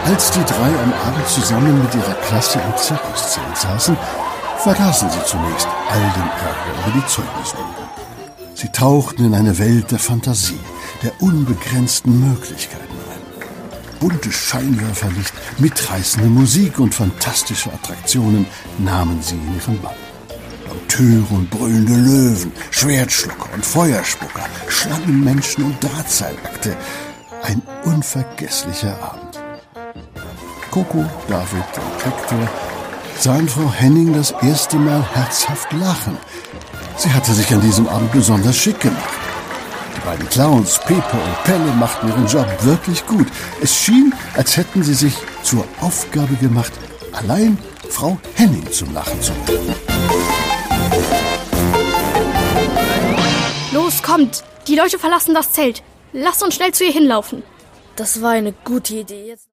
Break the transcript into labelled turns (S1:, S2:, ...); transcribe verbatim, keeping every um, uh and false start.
S1: Als die drei am Abend zusammen mit ihrer Klasse im Zirkuszelt saßen, vergaßen sie zunächst all den Ärger über die Zeugnisnoten. Sie tauchten in eine Welt der Fantasie, der unbegrenzten Möglichkeiten ein. Buntes Scheinwerferlicht, mitreißende Musik und fantastische Attraktionen nahmen sie in ihren Bann. Dompteure und brüllende Löwen, Schwertschlucker und Feuerspucker, Schlangenmenschen und Drahtseilakte. Ein unvergesslicher Abend. Coco, David und Hector sahen Frau Henning das erste Mal herzhaft lachen. Sie hatte sich an diesem Abend besonders schick gemacht. Die beiden Clowns, Pepe und Pelle, machten ihren Job wirklich gut. Es schien, als hätten sie sich zur Aufgabe gemacht, allein Frau Henning zum Lachen zu bringen.
S2: Los, kommt! Die Leute verlassen das Zelt. Lasst uns schnell zu ihr hinlaufen.
S3: Das war eine gute Idee. Jetzt